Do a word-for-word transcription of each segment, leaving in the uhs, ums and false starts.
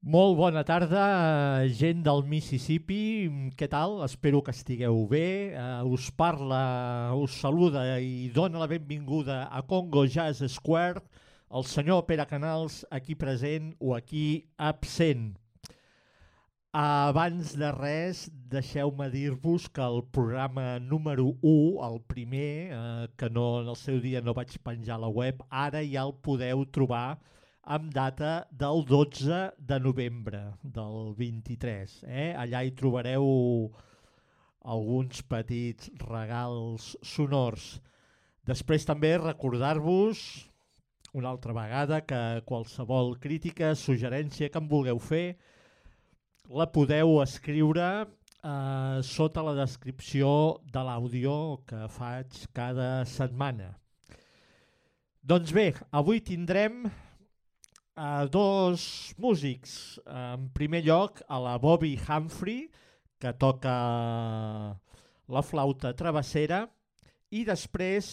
Molt bona tarda, gent del Mississippi, què tal? Espero que estigueu bé. Uh, us parla, us saluda i dona la benvinguda a Congo Jazz Square el senyor Pere Canals, aquí present o aquí absent. Abans de res, deixeu-me dir-vos que el programa número u, el primer, eh, que no, en el seu dia no vaig penjar a la web, ara ja el podeu trobar amb data del dotze de novembre del vint-i-tres. Eh? Allà hi trobareu alguns petits regals sonors. Després també recordar-vos una altra vegada que qualsevol crítica, suggerència que em vulgueu fer la podeu escriure eh, sota la descripció de l'àudio que faig cada setmana. Doncs bé, avui tindrem a dos músics. En primer lloc, a la Bobby Humphrey, que toca la flauta travessera, i després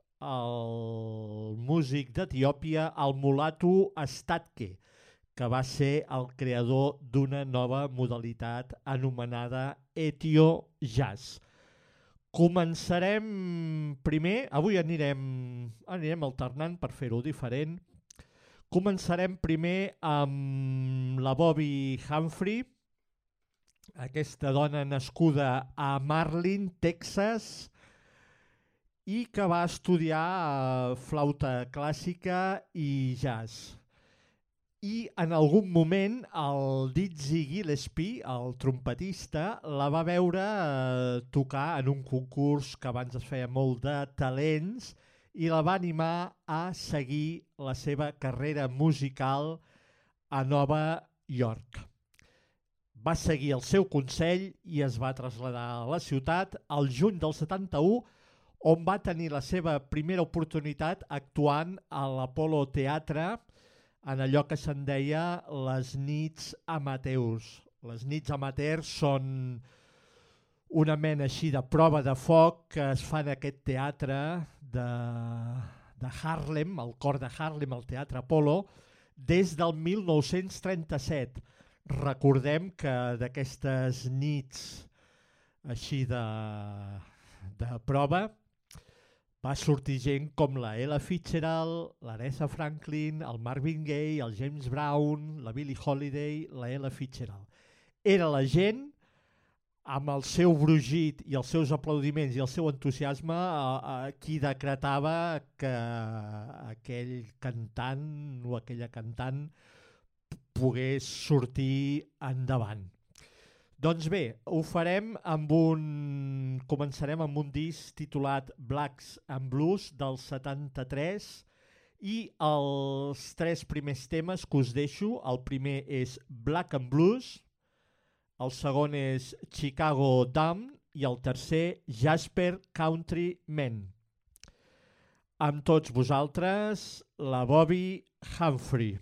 el músic d'Etiòpia, el Mulatu Astatke, que va ser el creador d'una nova modalitat anomenada Etio Jazz. Començarem primer, avui anirem, anirem alternant per fer-ho diferent. Començarem primer amb la Bobby Humphrey, aquesta dona nascuda a Marlin, Texas, i que va estudiar flauta clàssica i jazz. I en algun moment el Dizzy Gillespie, el trompetista, la va veure eh, tocar en un concurs que abans es feia molt de talents i la va animar a seguir la seva carrera musical a Nova York. Va seguir el seu consell i es va traslladar a la ciutat al juny del setanta-u, on va tenir la seva primera oportunitat actuant a l'Apollo Teatre en allò que se'n deia les nits amateurs. Les nits amateurs són una mena així de prova de foc que es fa en aquest teatre de, de Harlem, el cor de Harlem, el Teatre Apollo, des del mil nou-cents trenta-set. Recordem que d'aquestes nits així de, de prova va sortir gent com la Ella Fitzgerald, l'Aretha Franklin, el Marvin Gaye, el James Brown, la Billie Holiday, la Ella Fitzgerald. Era la gent amb el seu brugit i els seus aplaudiments i el seu entusiasme a, a qui decretava que aquell cantant o aquella cantant pogués sortir endavant. Doncs bé, ho farem amb un... Començarem amb un disc titulat Blacks and Blues del setanta-tres i els tres primers temes que us deixo, el primer és Black and Blues, el segon és Chicago Dam i el tercer Jasper Country Men. Amb tots vosaltres, la Bobby Humphrey.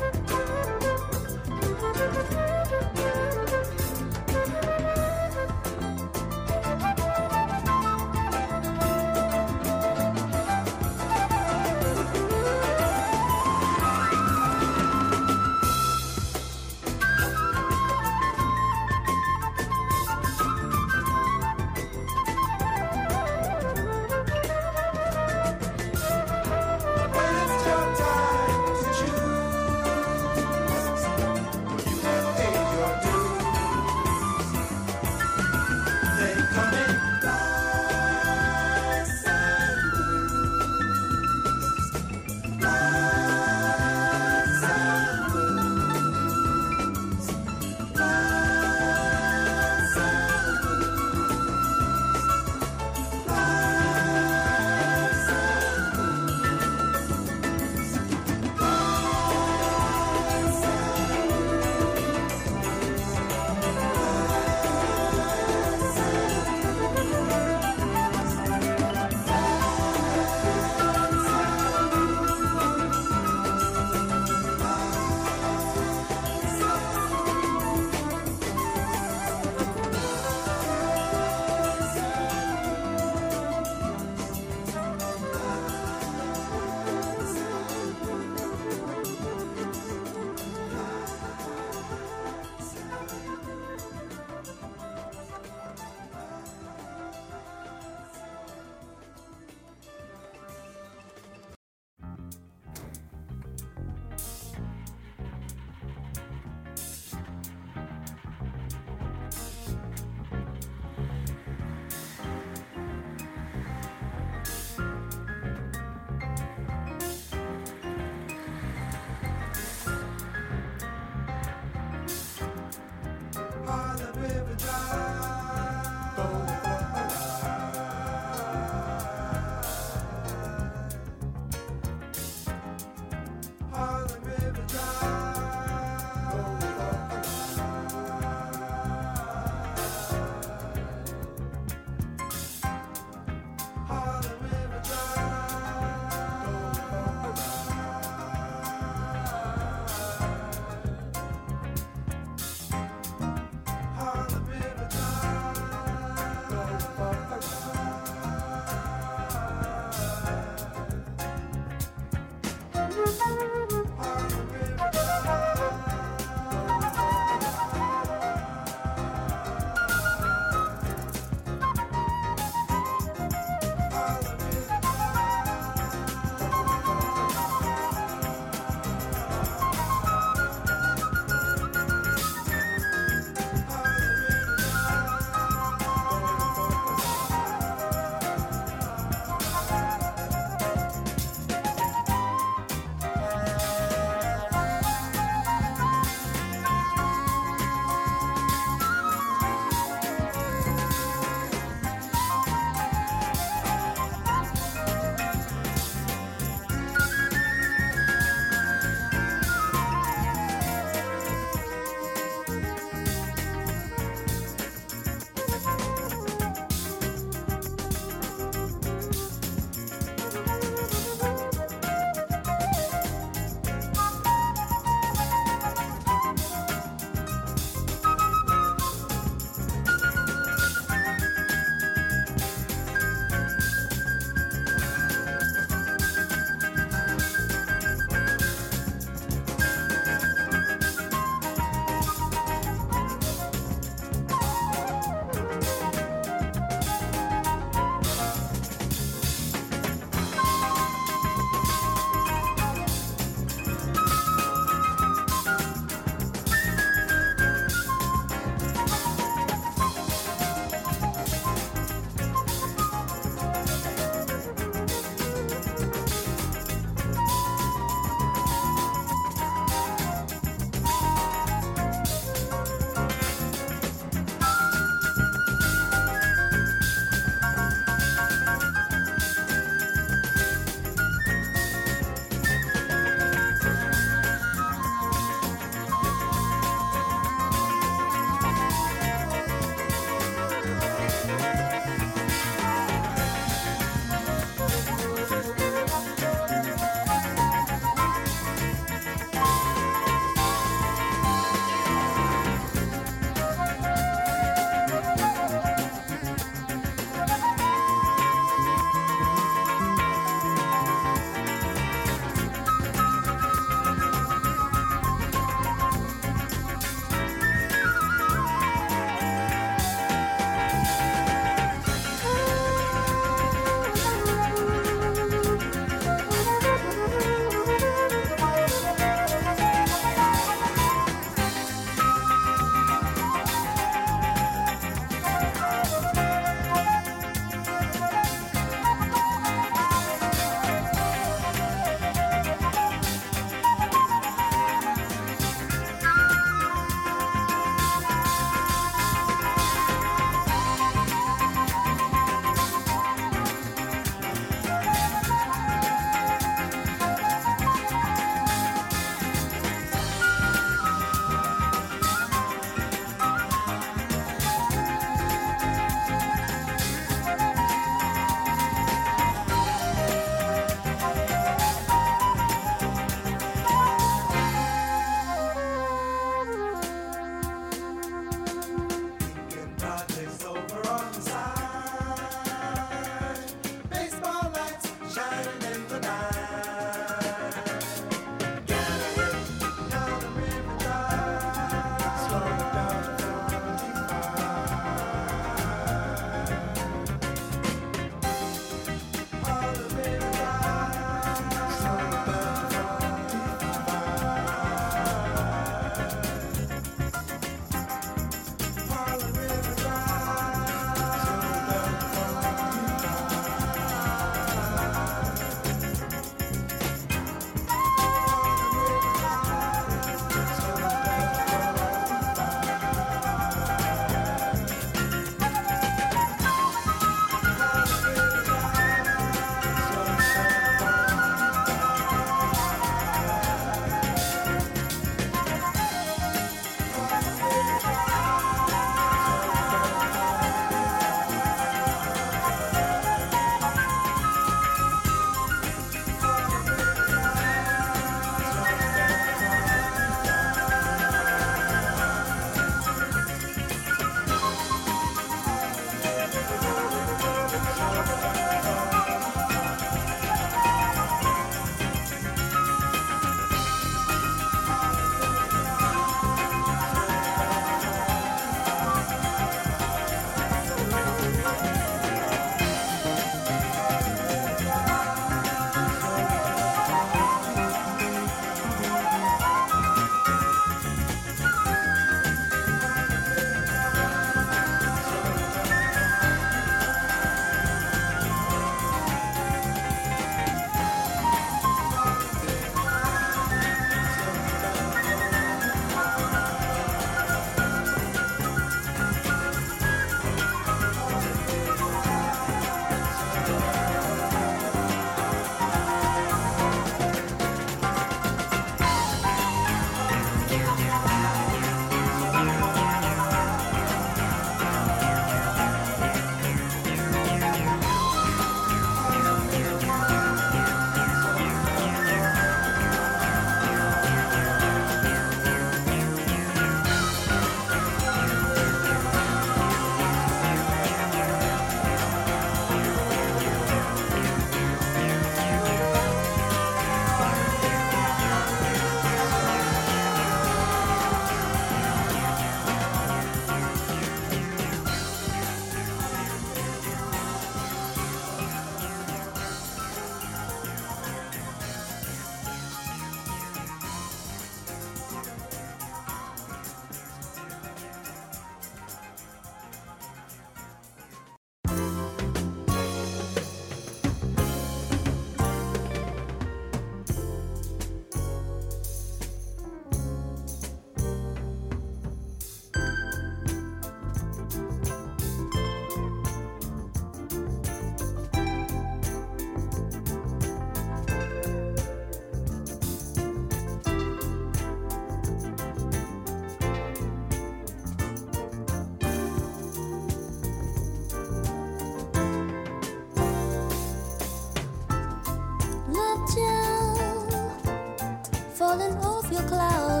falling off your cloud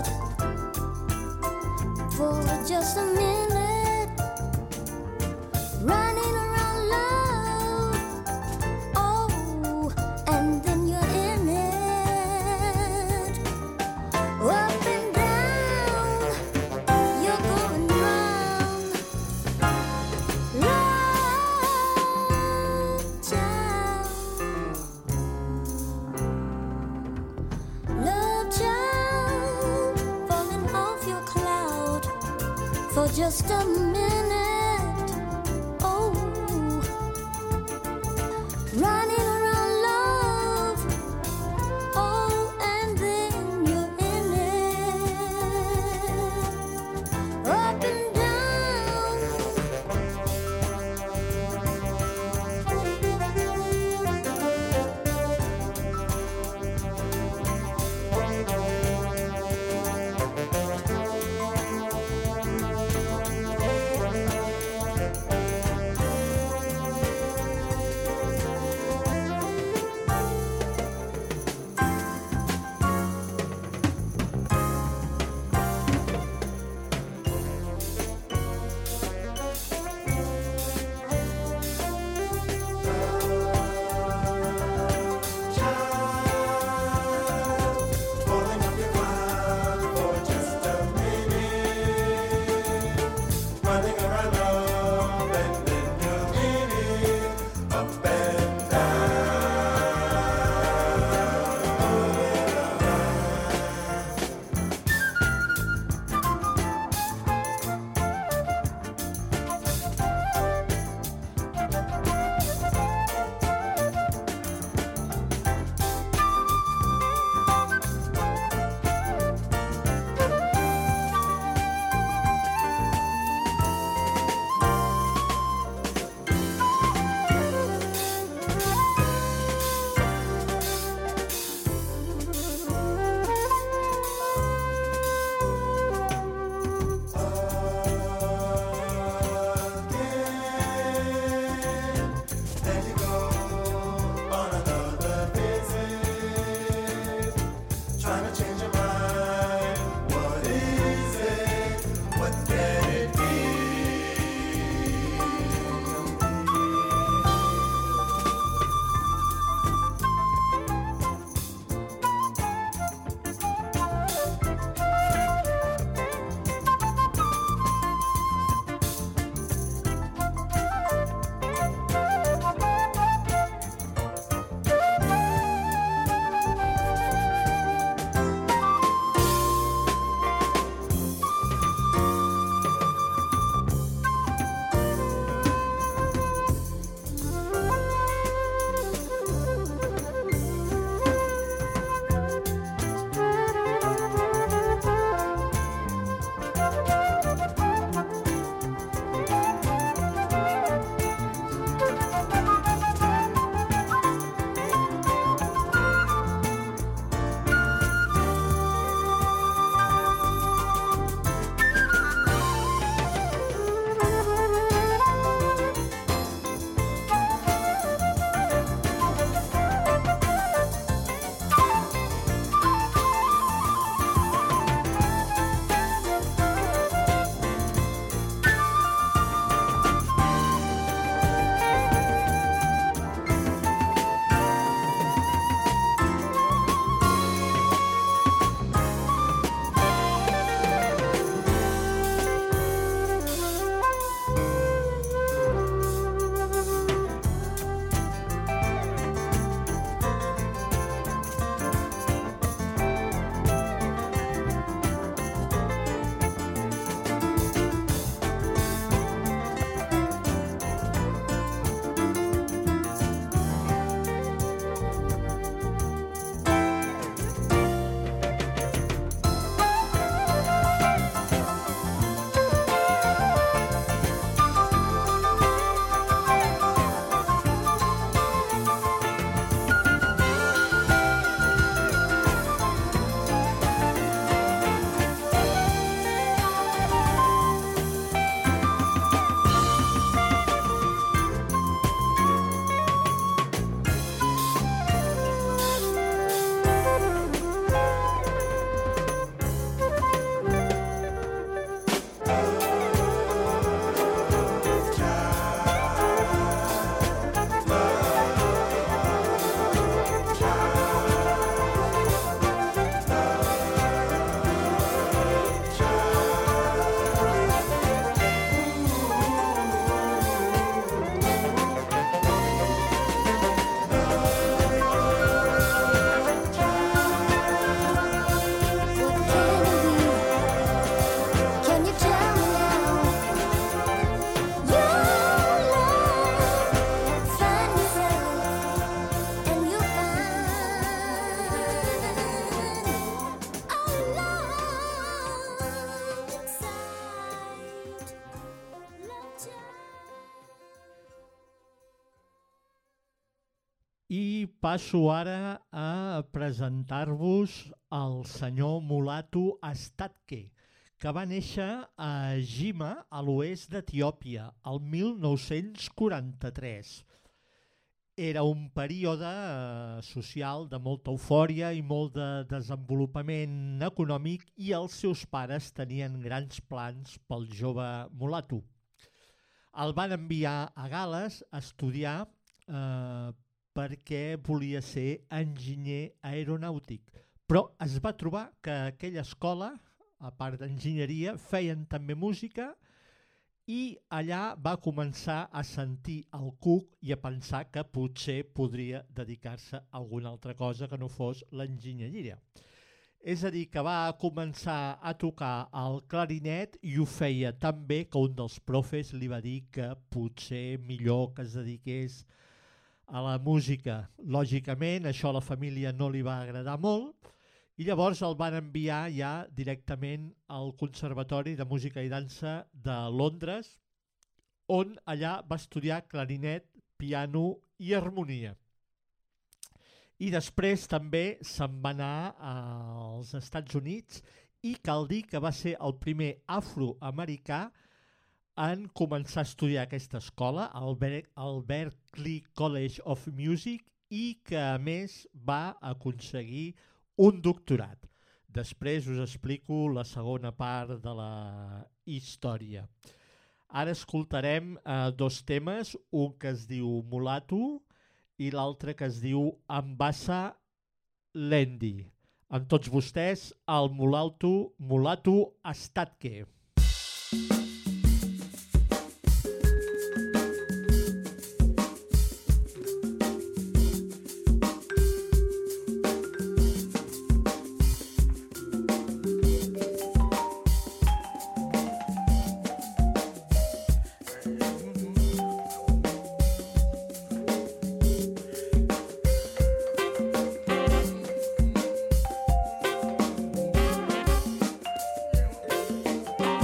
for just a minute, running around love, oh, and then you're in it, up and down, you're going round, love child, love child, falling off your cloud for just a minute, oh, running around love, oh, and then you're in it, up and down. I passo ara a presentar-vos el senyor Mulatu Astatke, que va néixer a Jimma, a l'oest d'Etiòpia, el mil nou-cents quaranta-tres. Era un període eh, social de molta eufòria i molt de desenvolupament econòmic i els seus pares tenien grans plans pel jove Mulatu. El van enviar a Gal·les a estudiar eh, perquè volia ser enginyer aeronàutic, però es va trobar que a aquella escola, a part d'enginyeria, feien també música i allà va començar a sentir el cuc i a pensar que potser podria dedicar-se a alguna altra cosa que no fos l'enginyeria. És a dir, que va començar a tocar el clarinet i ho feia tan bé que un dels profes li va dir que potser millor que es dediqués a la música. Lògicament, això a la família no li va agradar molt, i llavors el van enviar ja directament al Conservatori de Música i Dansa de Londres, on allà va estudiar clarinet, piano i harmonia. I després també se'n va anar als Estats Units i cal dir que va ser el primer afroamericà en començar a estudiar aquesta escola, al Berklee College of Music, i que a més va aconseguir un doctorat. Després us explico la segona part de la història. Ara escoltarem eh, dos temes, un que es diu Mulatu i l'altre que es diu Ambassa Lendi. Amb tots vostès, el Mulatu, Mulatu Astatke. Thank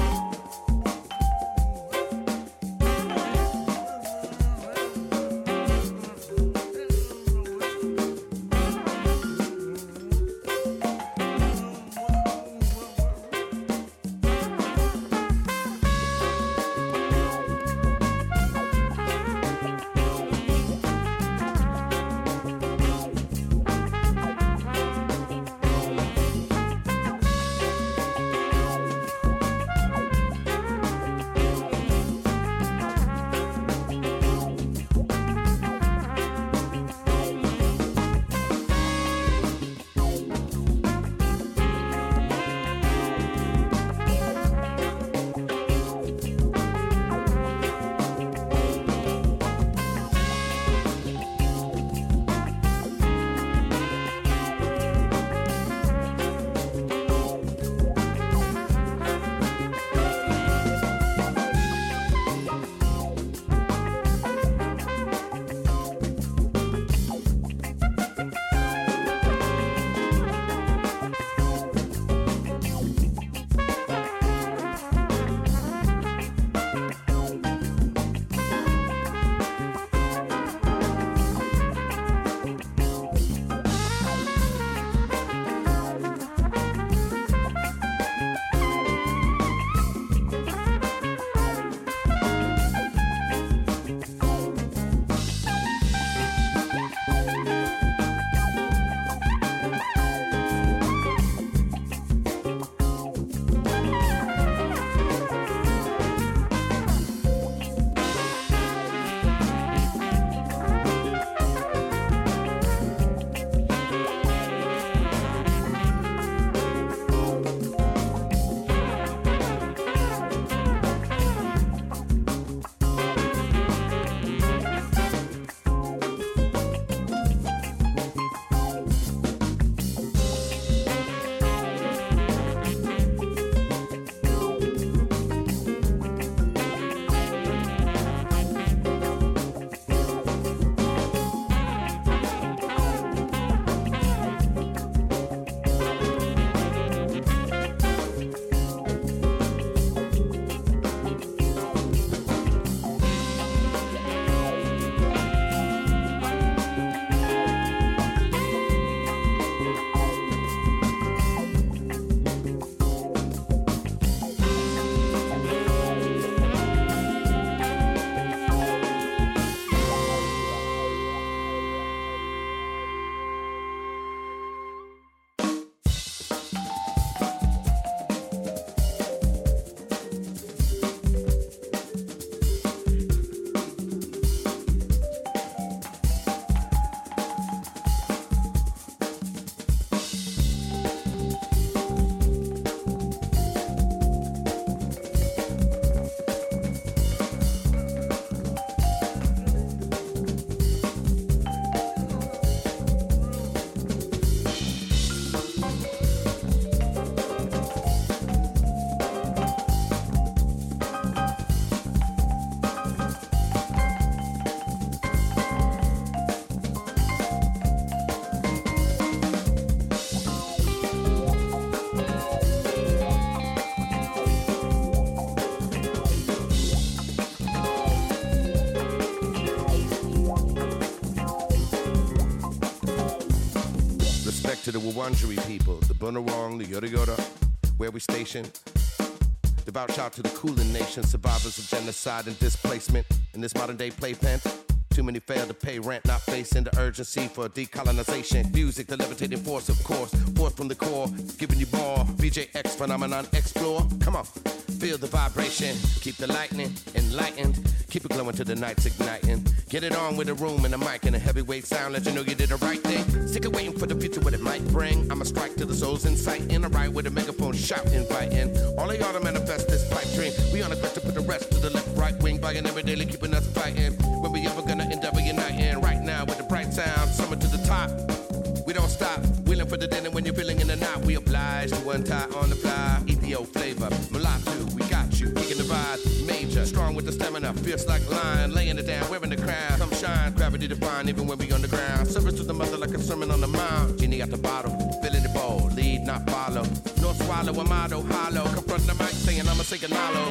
Wurundjeri people, the Bunurong, the Yoda Yoda, where we stationed. Devout shout to the Kulin Nation, survivors of genocide and displacement in this modern day playpen. Too many fail to pay rent, not facing the urgency for decolonization. Music, the levitating force, of course, forth from the core, giving you more. B J X phenomenon, explore. Come on, feel the vibration, keep the lightning enlightened, keep it glowing till the night's igniting. Get it on with a room and a mic and a heavyweight sound, let you know you did the right thing. Sick of waiting for the future, what it might bring. I'ma strike till the soul's in sight, in a right with a megaphone shout, inviting all of y'all to manifest this pipe dream. We on a quest to put the rest to the left, right wing, buying every daily, keeping us fighting. When we ever gonna endeavor uniting? Right now with the bright sound, summer to the top. We don't stop, wheeling for the dinner when you're feeling in the night. We oblige to one tie on the fly. Ethio flavor, Mulatu, we got you. Kicking the vibe, major, strong with the stamina, fierce like lion, laying it down, wearing the crown. Come shine, gravity divine, even when we on the ground. Service to the mother like a sermon on the mount. Genie got the bottle, filling the bowl, lead not follow. North swallow, a motto, hollow. Confront the mic, saying I'ma say Ganalo.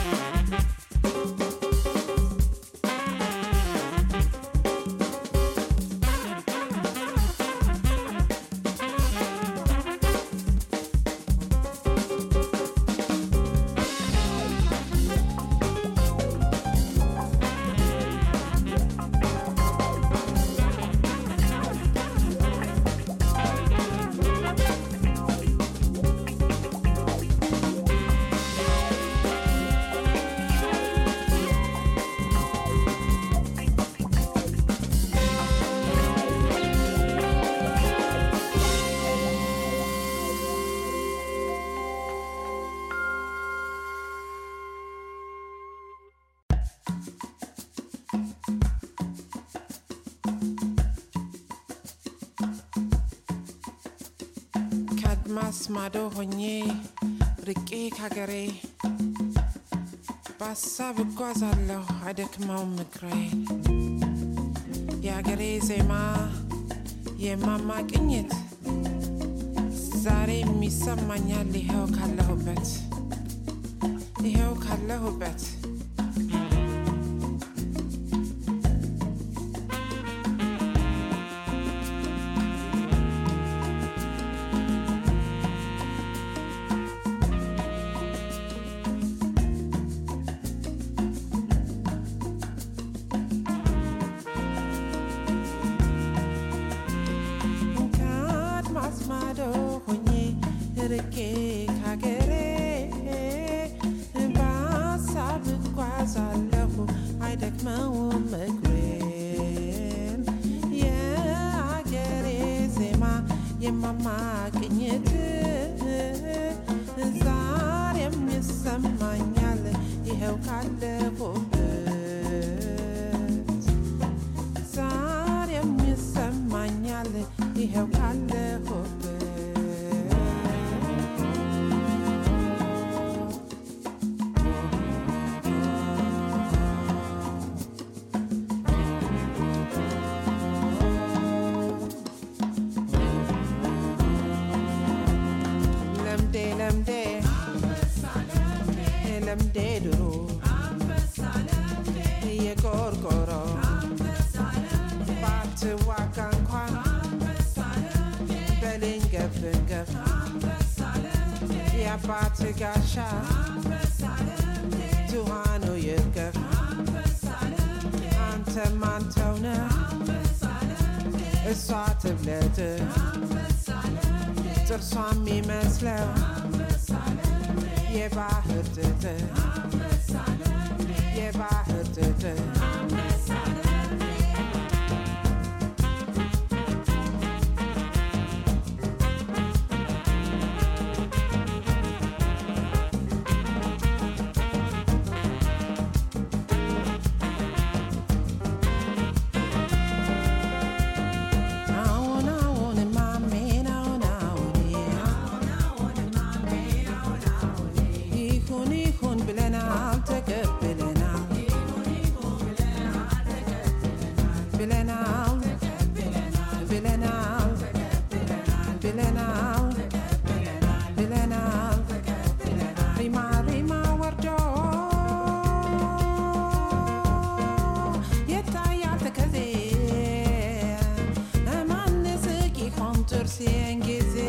ማዶ ሆኜ ርቄ ካገሬ በሀሳብ እጓዛለሁ አይደክመውም እግሬ የአገሬ ዜማ የማማ ቅኝት ዛሬም ይሰማኛል ይኸው ካለሁበት ይኸው ካለሁበት Gasha Tuhano Yirgaf Anta Mantona A sort of letter Tursami Meslow Yeba heard it Yeba heard it Seeing is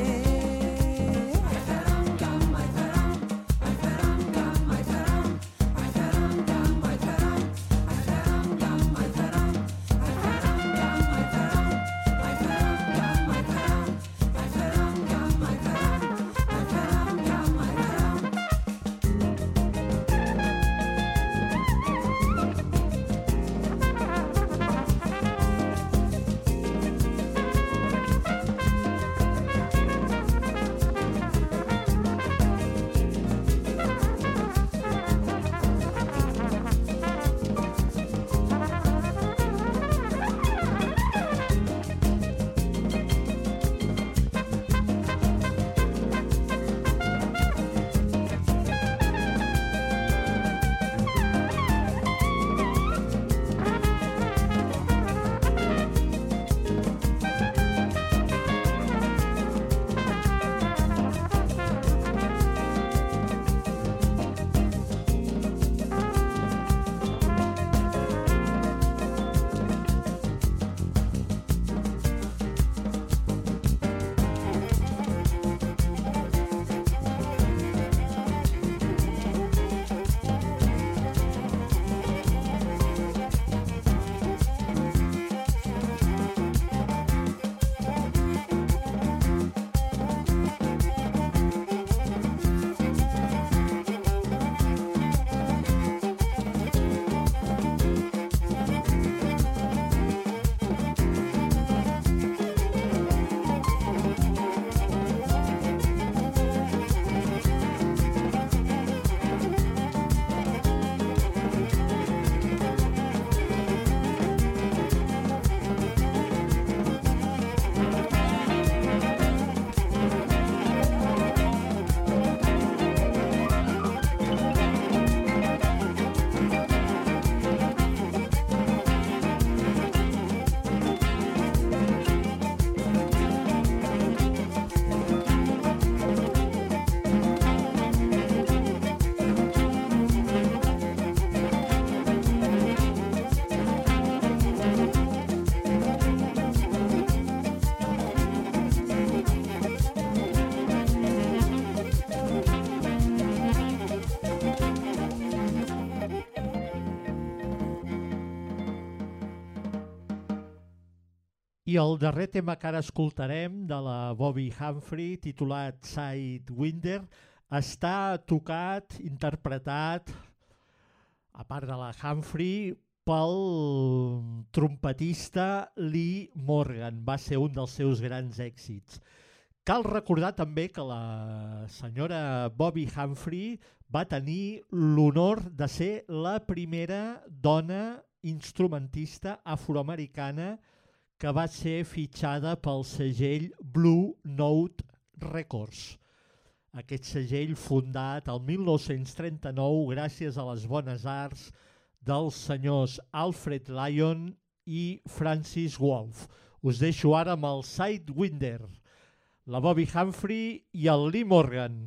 I el darrer tema que ara escoltarem de la Bobby Humphrey, titulat Sidewinder, està tocat, interpretat, a part de la Humphrey, pel trompetista Lee Morgan. Va ser un dels seus grans èxits. Cal recordar també que la senyora Bobby Humphrey va tenir l'honor de ser la primera dona instrumentista afroamericana que va ser fitxada pel segell Blue Note Records. Aquest segell fundat el mil nou-cents trenta-nou gràcies a les bones arts dels senyors Alfred Lyon i Francis Wolff. Us deixo ara amb el Sidewinder, la Bobby Humphrey i el Lee Morgan.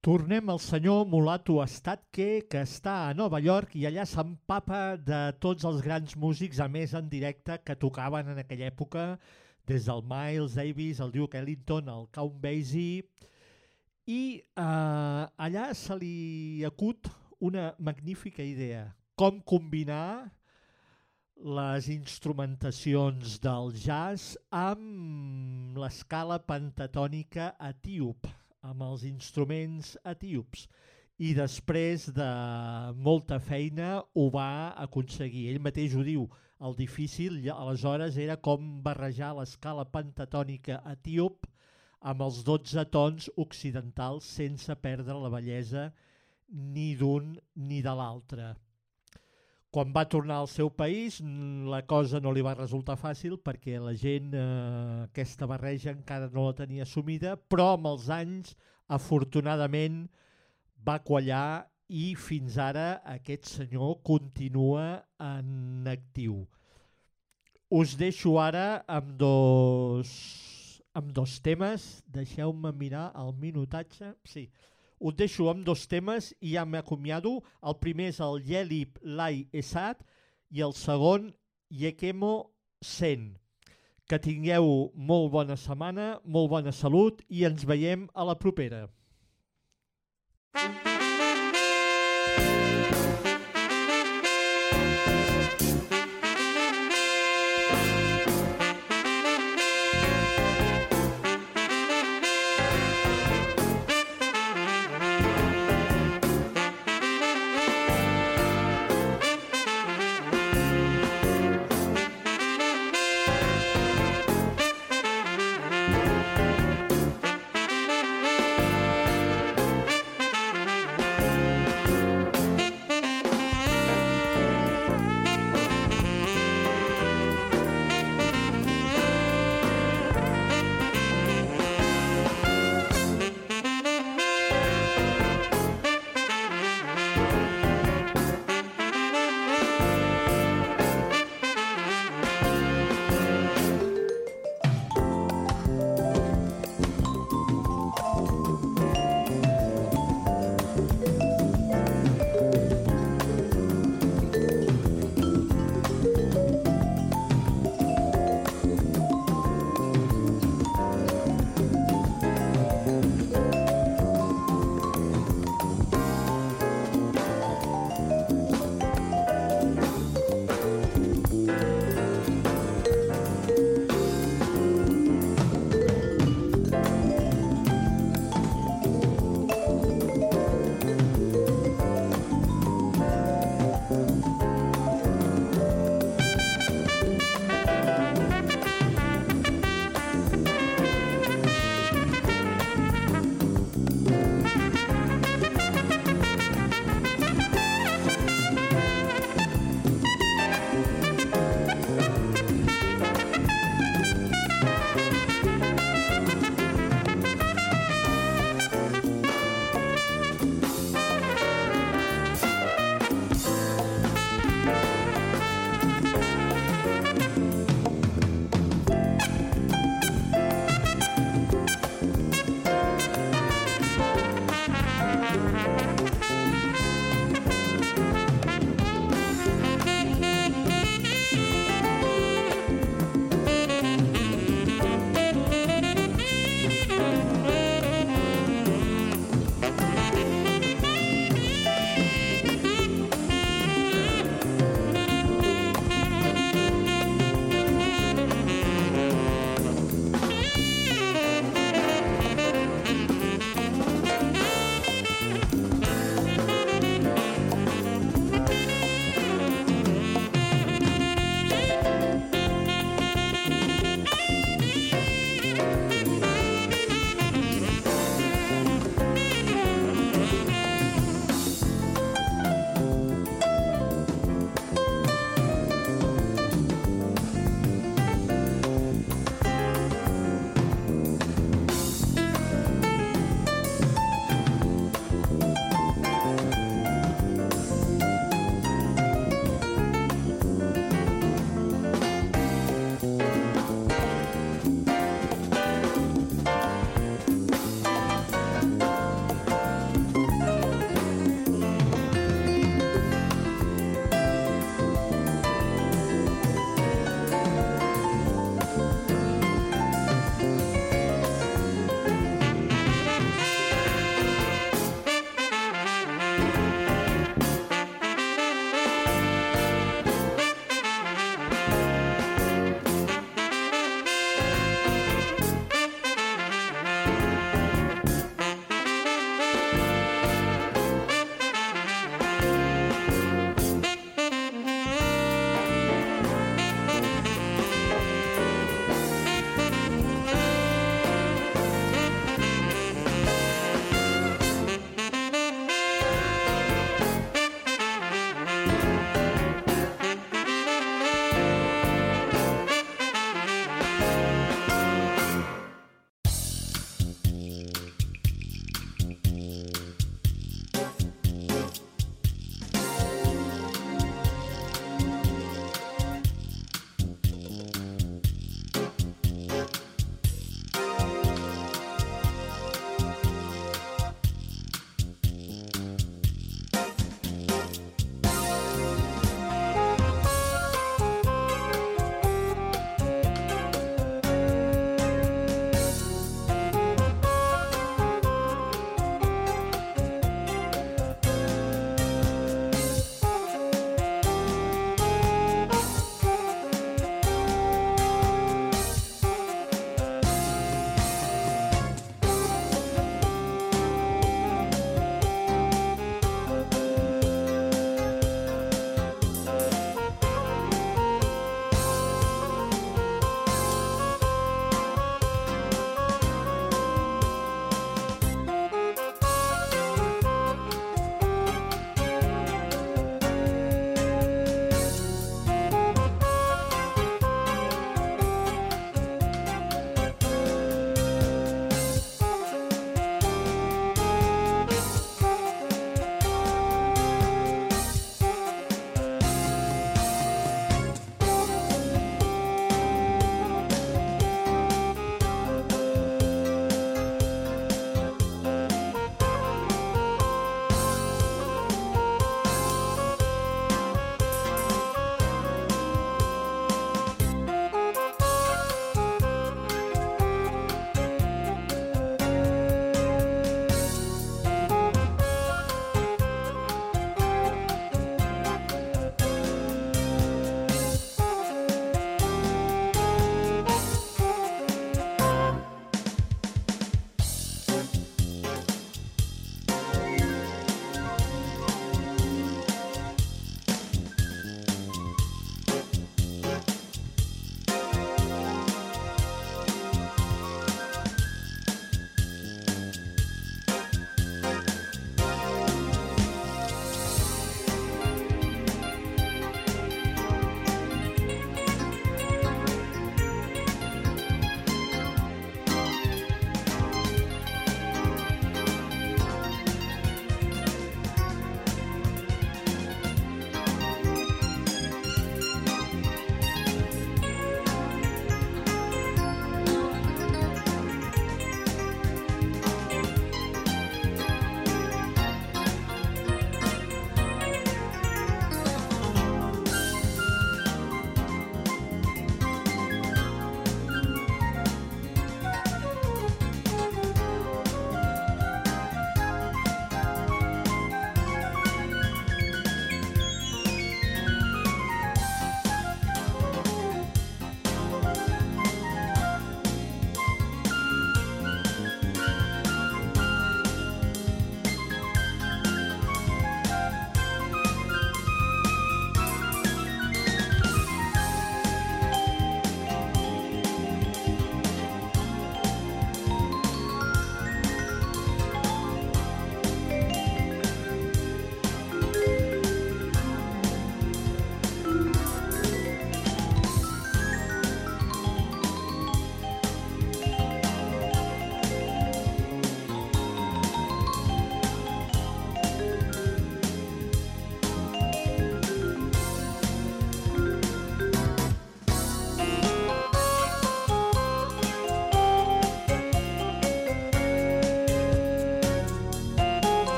Tornem al senyor Mulatu Statke, que està a Nova York i allà s'empapa de tots els grans músics, a més en directe, que tocaven en aquella època, des del Miles Davis, el Duke Ellington, el Count Basie, i eh, allà se li acut una magnífica idea, com combinar les instrumentacions del jazz amb l'escala pentatònica etíop, amb els instruments etíops. I després de molta feina ho va aconseguir. Ell mateix ho diu, el difícil aleshores era com barrejar l'escala pentatònica etíop amb els dotze tons occidentals sense perdre la bellesa ni d'un ni de l'altre. Quan va tornar al seu país la cosa no li va resultar fàcil perquè la gent eh, aquesta barreja encara no la tenia assumida, però amb els anys afortunadament va quallar i fins ara aquest senyor continua en actiu. Us deixo ara amb dos, amb dos temes, deixeu-me mirar el minutatge, sí. Us deixo amb dos temes i ja m'acomiado. El primer és el Yelip Lai Esat i el segon Yekemo Sen. Que tingueu molt bona setmana, molt bona salut i ens veiem a la propera.